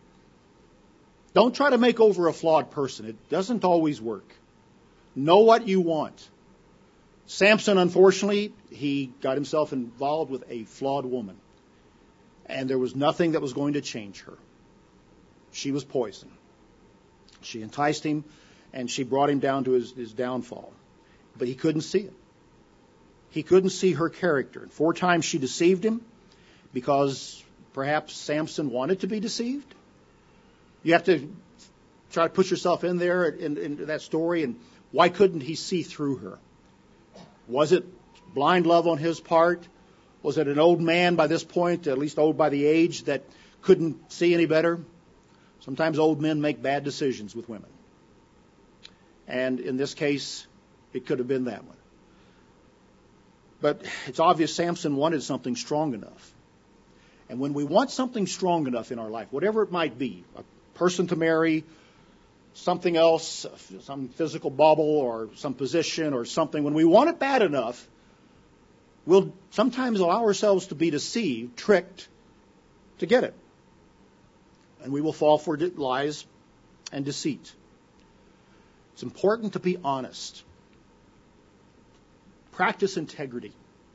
Don't try to make over a flawed person. It doesn't always work. Know what you want. Samson, unfortunately, he got himself involved with a flawed woman. And there was nothing that was going to change her. She was poison. She enticed him, and she brought him down to his downfall. But he couldn't see it. He couldn't see her character. 4 times she deceived him because perhaps Samson wanted to be deceived. You have to try to put yourself in there in that story, and why couldn't he see through her? Was it blind love on his part? Was it an old man by this point, at least old by the age, that couldn't see any better? Sometimes old men make bad decisions with women. And in this case, it could have been that one. But it's obvious Samson wanted something strong enough. And when we want something strong enough in our life, whatever it might be, a person to marry, something else, some physical bubble or some position or something, when we want it bad enough, we'll sometimes allow ourselves to be deceived, tricked, to get it. And we will fall for lies and deceit. It's important to be honest. Practice integrity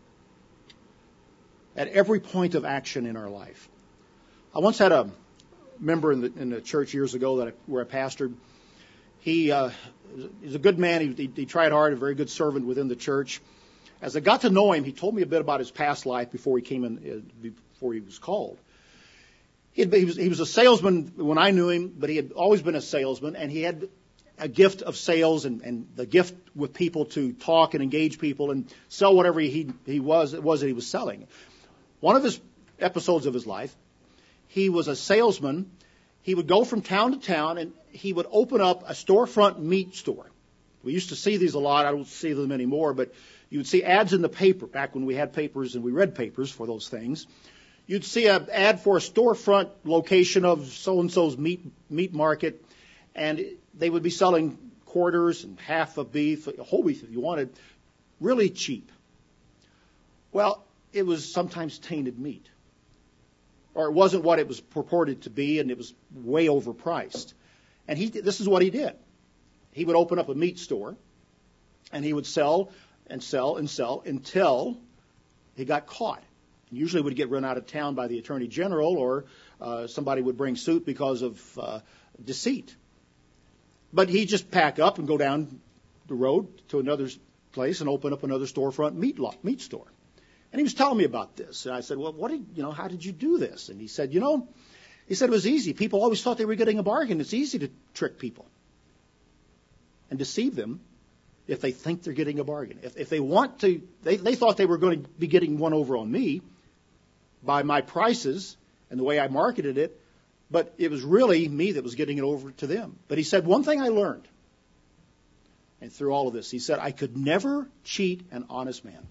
at every point of action in our life. I once had a member in the church years ago where I pastored. He's a good man. He tried hard, a very good servant within the church. As I got to know him, he told me a bit about his past life before he came in, before he was called. He was a salesman when I knew him, but he had always been a salesman, and he had a gift of sales and the gift with people to talk and engage people and sell whatever it was that he was selling. One of his episodes of his life, he was a salesman. He would go from town to town, and he would open up a storefront meat store. We used to see these a lot. I don't see them anymore, but you would see ads in the paper back when we had papers and we read papers for those things. You'd see an ad for a storefront location of so-and-so's meat market, and they would be selling quarters and half of beef, whole beef if you wanted, really cheap. Well, it was sometimes tainted meat. Or it wasn't what it was purported to be, and it was way overpriced. And this is what he did. He would open up a meat store, and he would sell and sell and sell until he got caught. Usually would get run out of town by the Attorney General, or somebody would bring suit because of deceit. But he'd just pack up and go down the road to another place and open up another storefront meat store. And he was telling me about this. And I said, well, how did you do this? And he said, it was easy. People always thought they were getting a bargain. It's easy to trick people and deceive them if they think they're getting a bargain. If they want to, they thought they were going to be getting one over on me by my prices and the way I marketed it, but it was really me that was getting it over to them. But he said, one thing I learned And through all of this, he said, I could never cheat an honest man.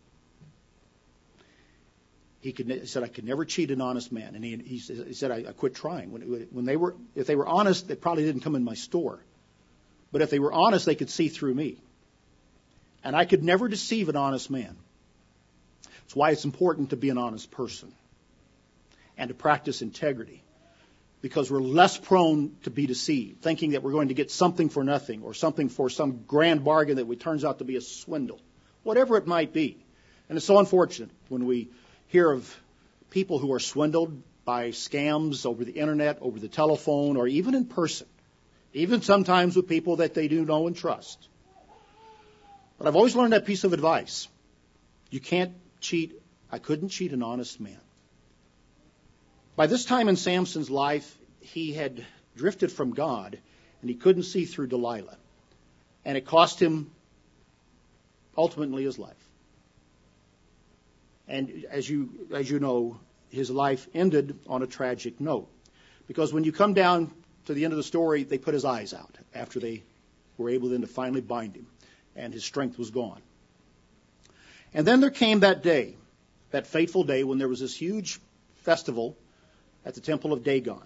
He said, I could never cheat an honest man. And he said, I quit trying. If they were honest, they probably didn't come in my store. But if they were honest, they could see through me. And I could never deceive an honest man. That's why it's important to be an honest person and to practice integrity, because we're less prone to be deceived, thinking that we're going to get something for nothing or something for some grand bargain that turns out to be a swindle, whatever it might be. And it's so unfortunate when we hear of people who are swindled by scams over the internet, over the telephone, or even in person, even sometimes with people that they do know and trust. But I've always learned that piece of advice. You can't cheat. I couldn't cheat an honest man. By this time in Samson's life, he had drifted from God, and he couldn't see through Delilah. And it cost him ultimately his life. And as you know, his life ended on a tragic note. Because when you come down to the end of the story, they put his eyes out after they were able then to finally bind him, and his strength was gone. And then there came that day, that fateful day, when there was this huge festival at the temple of Dagon.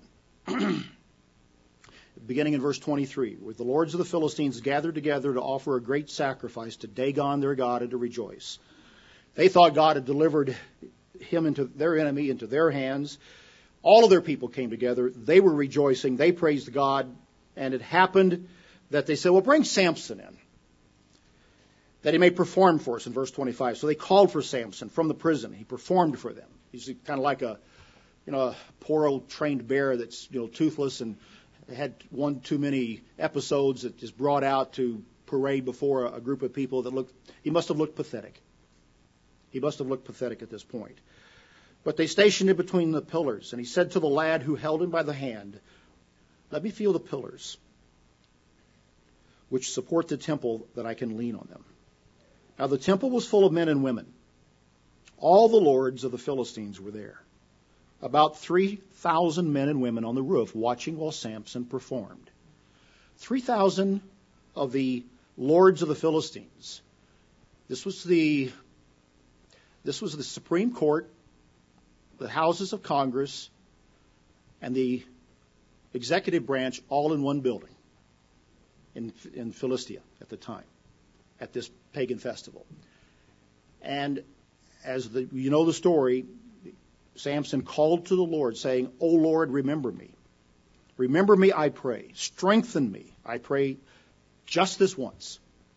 Beginning in verse 23, where the lords of the Philistines gathered together to offer a great sacrifice to Dagon their god and to rejoice. They thought God had delivered him into their enemy, into their hands. All of their people came together. They were rejoicing. They praised God. And it happened that they said, well, bring Samson in, that he may perform for us, in verse 25. So they called for Samson from the prison. He performed for them. He's kind of like a poor old trained bear that's, toothless and had one too many episodes that is brought out to parade before a group of people that he must have looked pathetic. He must have looked pathetic at this point. But they stationed him between the pillars, and he said to the lad who held him by the hand, let me feel the pillars which support the temple, that I can lean on them. Now the temple was full of men and women. All the lords of the Philistines were there. About 3,000 men and women on the roof watching while Samson performed. 3,000 of the lords of the Philistines. This was the Supreme Court, the houses of Congress, and the executive branch all in one building in Philistia at the time, at this pagan festival. And as you know the story, Samson called to the Lord, saying, O Lord, remember me. Remember me, I pray. Strengthen me, I pray, just this once.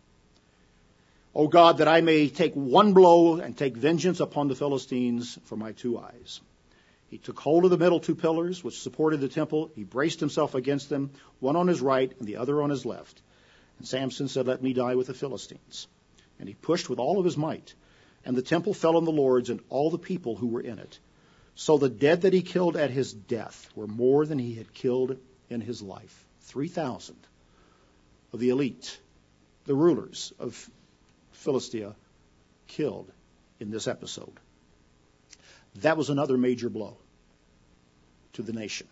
O God, that I may take one blow and take vengeance upon the Philistines for my two eyes. He took hold of the middle two pillars which supported the temple. He braced himself against them, one on his right and the other on his left. And Samson said, let me die with the Philistines. And he pushed with all of his might. And the temple fell on the lords and all the people who were in it. So the dead that he killed at his death were more than he had killed in his life. 3,000 of the elite, the rulers of Philistia, killed in this episode. That was another major blow to the nation.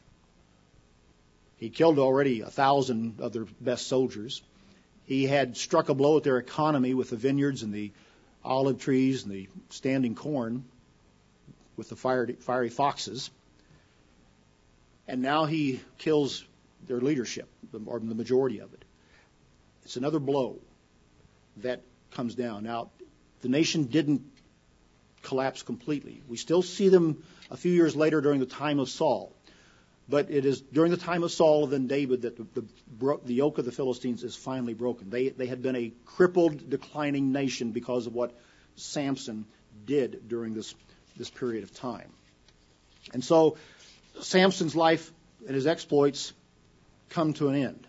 He killed already 1,000 of their best soldiers. He had struck a blow at their economy with the vineyards and the olive trees and the standing corn with the fiery foxes. And now he kills their leadership, or the majority of it. It's another blow that comes down. Now, the nation didn't collapse completely. We still see them a few years later during the time of Saul. But it is during the time of Saul and then David that the yoke of the Philistines is finally broken. They had been a crippled, declining nation because of what Samson did during this period of time. And so Samson's life and his exploits come to an end.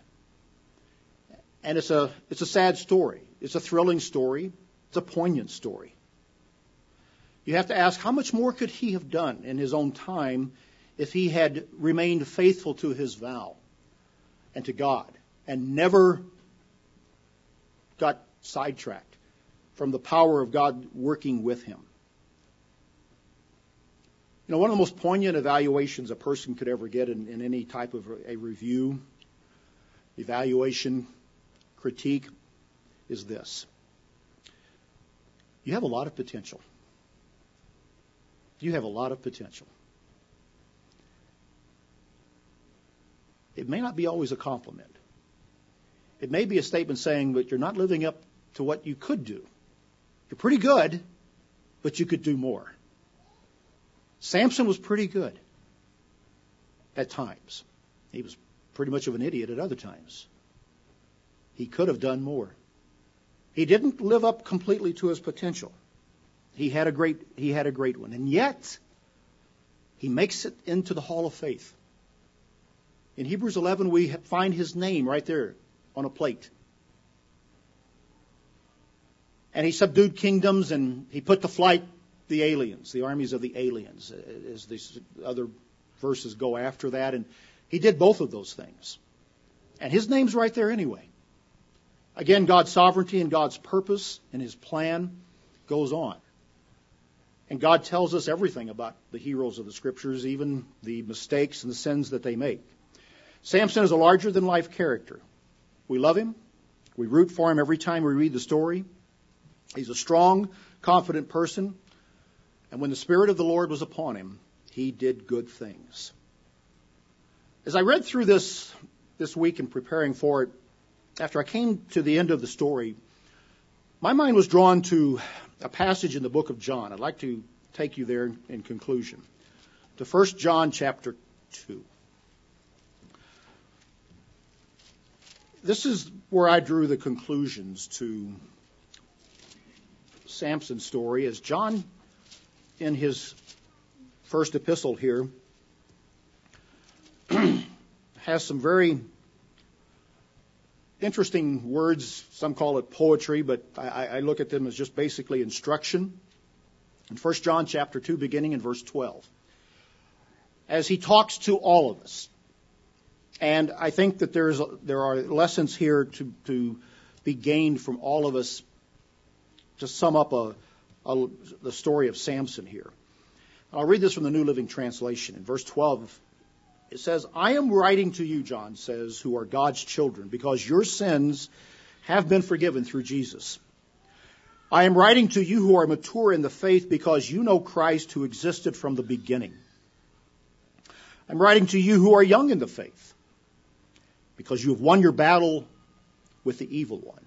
And it's a sad story. It's a thrilling story. It's a poignant story. You have to ask, how much more could he have done in his own time if he had remained faithful to his vow and to God and never got sidetracked from the power of God working with him? You know, one of the most poignant evaluations a person could ever get in any type of a review, evaluation, critique, is this. You have a lot of potential. You have a lot of potential. It may not be always a compliment. It may be a statement saying that you're not living up to what you could do. You're pretty good, but you could do more. Samson was pretty good at times. He was pretty much of an idiot at other times. He could have done more. He didn't live up completely to his potential. He had a great one. And yet, he makes it into the Hall of Faith. In Hebrews 11, we find his name right there on a plate. And he subdued kingdoms, and he put to flight the aliens, the armies of the aliens, as these other verses go after that. And he did both of those things. And his name's right there anyway. Again, God's sovereignty and God's purpose and his plan goes on. And God tells us everything about the heroes of the Scriptures, even the mistakes and the sins that they make. Samson is a larger-than-life character. We love him. We root for him every time we read the story. He's a strong, confident person. And when the Spirit of the Lord was upon him, he did good things. As I read through this week in preparing for it, after I came to the end of the story, my mind was drawn to a passage in the book of John. I'd like to take you there in conclusion. To 1 John chapter 2. This is where I drew the conclusions to Samson's story, as John, in his first epistle here, has some very interesting words. Some call it poetry, but I look at them as just basically instruction. In 1 John chapter 2, beginning in verse 12, as he talks to all of us. And I think that there are lessons here to be gained from all of us to sum up the story of Samson here. I'll read this from the New Living Translation. In verse 12, it says, I am writing to you, John says, who are God's children, because your sins have been forgiven through Jesus. I am writing to you who are mature in the faith, because you know Christ, who existed from the beginning. I'm writing to you who are young in the faith, because you have won your battle with the evil one.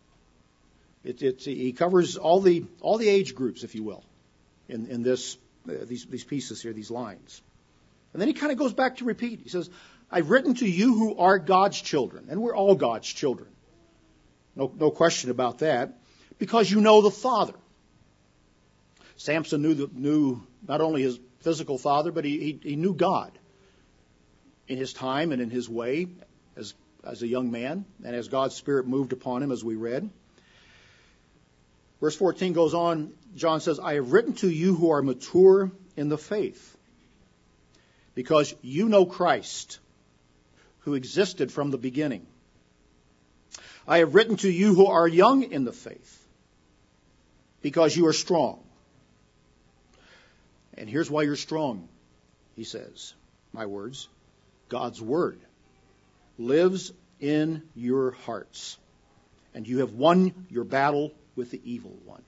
He covers all the age groups, if you will, in these pieces here, these lines. And then he kind of goes back to repeat. He says, I've written to you who are God's children. And we're all God's children. No question about that. Because you know the Father. Samson knew not only his physical father, but he knew God in his time and in his way as a young man, and as God's Spirit moved upon him, as we read. Verse 14 goes on, John says, I have written to you who are mature in the faith, because you know Christ, who existed from the beginning. I have written to you who are young in the faith, because you are strong. And here's why you're strong, he says, my words. God's word lives in your hearts, and you have won your battle with the evil one.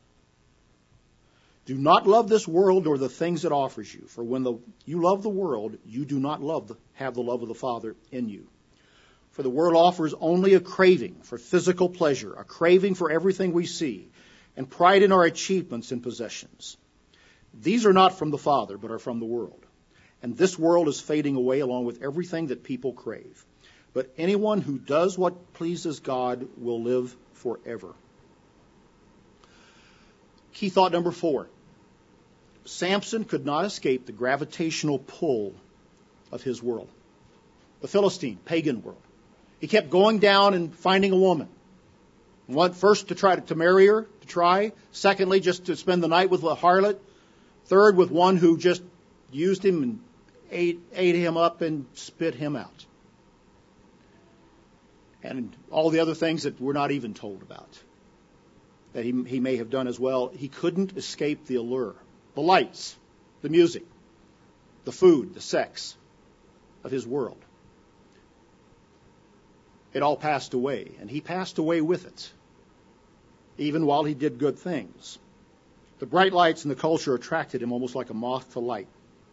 Do not love this world or the things it offers you, for when you love the world, you do not have the love of the Father in you. For the world offers only a craving for physical pleasure, a craving for everything we see, and pride in our achievements and possessions. These are not from the Father, but are from the world. And this world is fading away along with everything that people crave. But anyone who does what pleases God will live forever. Key thought number 4. Samson could not escape the gravitational pull of his world. The Philistine, pagan world. He kept going down and finding a woman. First to try to marry her, to try. Secondly, just to spend the night with a harlot. Third, with one who just used him and ate him up and spit him out. And all the other things that we're not even told about, that he may have done as well. He couldn't escape the allure, the lights, the music, the food, the sex of his world. It all passed away, and he passed away with it. even while he did good things. The bright lights in the culture attracted him almost like a moth to light.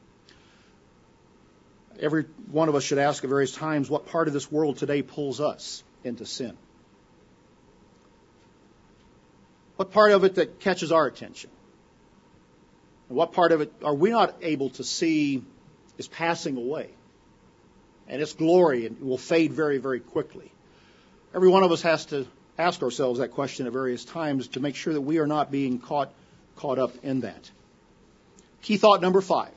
Every one of us should ask at various times, what part of this world today pulls us into sin? What part of it that catches our attention? And what part of it are we not able to see is passing away? And its glory will fade very, very quickly. Every one of us has to ask ourselves that question at various times to make sure that we are not being caught up in that. Key thought number 5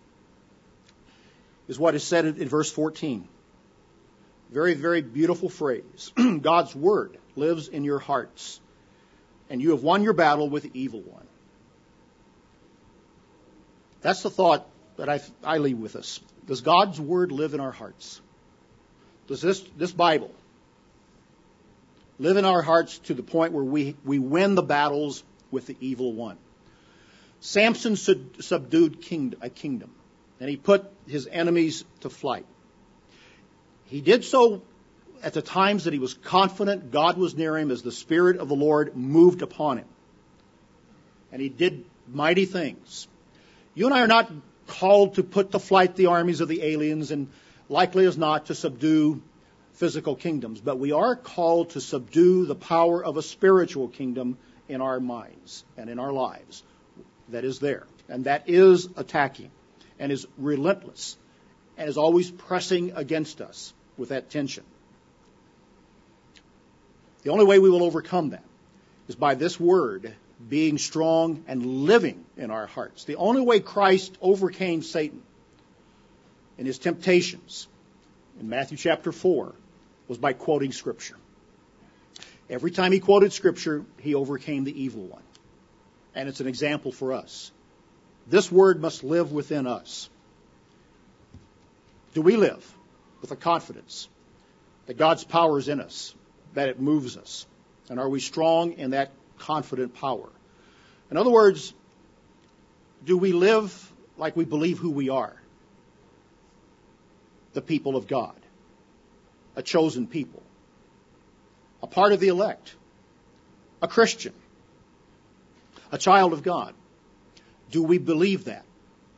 is what is said in verse 14. Very, very beautiful phrase. God's word lives in your hearts, and you have won your battle with the evil one. That's the thought that I leave with us. Does God's word live in our hearts? Does this Bible live in our hearts to the point where we win the battles with the evil one? Samson subdued a kingdom, and he put his enemies to flight. He did so at the times that he was confident God was near him as the Spirit of the Lord moved upon him. And he did mighty things. You and I are not called to put to flight the armies of the aliens and likely as not to subdue physical kingdoms, but we are called to subdue the power of a spiritual kingdom in our minds and in our lives that is there, and that is attacking and is relentless and is always pressing against us with that tension. The only way we will overcome that is by this word being strong and living in our hearts. The only way Christ overcame Satan in his temptations in Matthew chapter 4 was by quoting Scripture. Every time he quoted Scripture, he overcame the evil one. And it's an example for us. This word must live within us. Do we live with a confidence that God's power is in us, that it moves us? And are we strong in that confident power? In other words, do we live like we believe who we are? The people of God, a chosen people, a part of the elect, a Christian, a child of God. Do we believe that?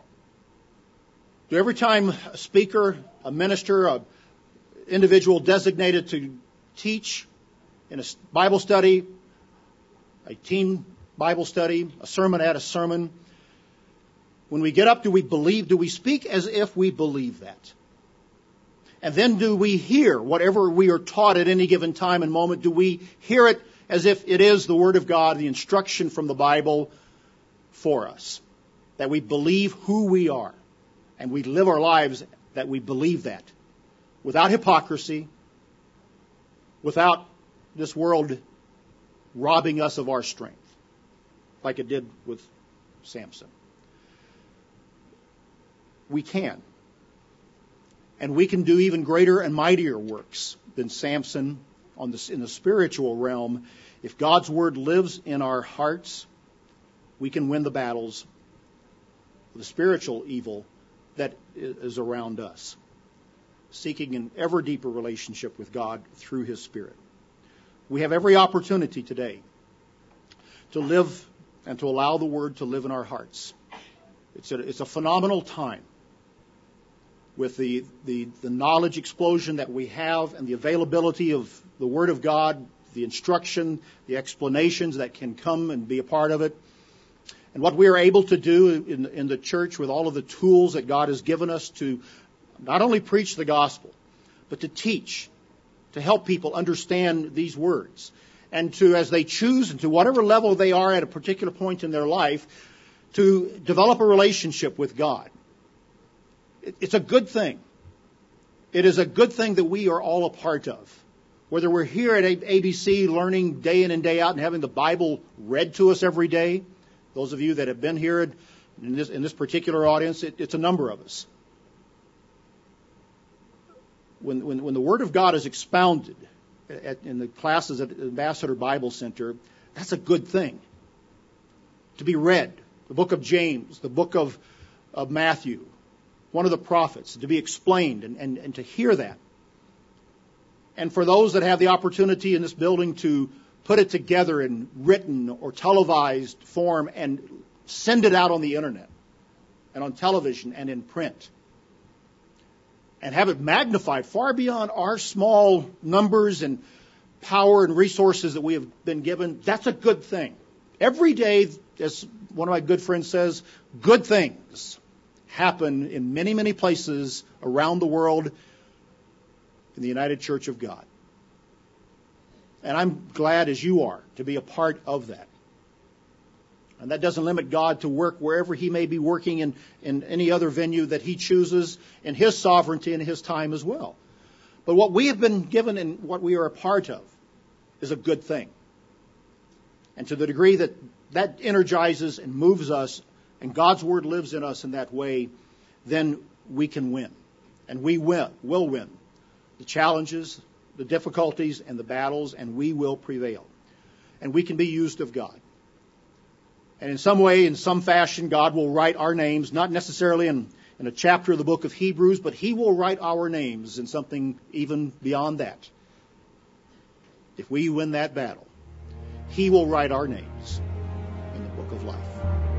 Do every time a speaker, a minister, an individual designated to teach in a Bible study, a teen Bible study, a sermon, when we get up, do we speak as if we believe that? And then do we hear whatever we are taught at any given time and moment? Do we hear it as if it is the Word of God, the instruction from the Bible for us? That we believe who we are, and we live our lives that we believe that, without hypocrisy, without this world robbing us of our strength, like it did with Samson. We can. And we can do even greater and mightier works than Samson in the spiritual realm. If God's Word lives in our hearts, we can win the battles, the spiritual evil that is around us, seeking an ever deeper relationship with God through His Spirit. We have every opportunity today to live and to allow the Word to live in our hearts. It's a phenomenal time with the knowledge explosion that we have and the availability of the Word of God, the instruction, the explanations that can come and be a part of it. And what we are able to do in the church with all of the tools that God has given us to not only preach the gospel, but to teach, to help people understand these words. And to, as they choose, and to whatever level they are at a particular point in their life, to develop a relationship with God. It's a good thing. It is a good thing that we are all a part of. Whether we're here at ABC learning day in and day out and having the Bible read to us every day, those of you that have been here in this particular audience, it's a number of us. When the Word of God is expounded in the classes at Ambassador Bible Center, that's a good thing. To be read, the book of James, the book of Matthew, one of the prophets, to be explained and to hear that. And for those that have the opportunity in this building to put it together in written or televised form and send it out on the internet and on television and in print, and have it magnified far beyond our small numbers and power and resources that we have been given, that's a good thing. Every day, as one of my good friends says, good things happen in many, many places around the world in the United Church of God. And I'm glad, as you are, to be a part of that. And that doesn't limit God to work wherever He may be working in any other venue that He chooses in His sovereignty and His time as well. But what we have been given and what we are a part of is a good thing. And to the degree that that energizes and moves us, and God's Word lives in us in that way, then we can win. And we will win the challenges, the difficulties, and the battles, and we will prevail. And we can be used of God. And in some way, in some fashion, God will write our names, not necessarily in a chapter of the book of Hebrews, but He will write our names in something even beyond that. If we win that battle, He will write our names in the book of life.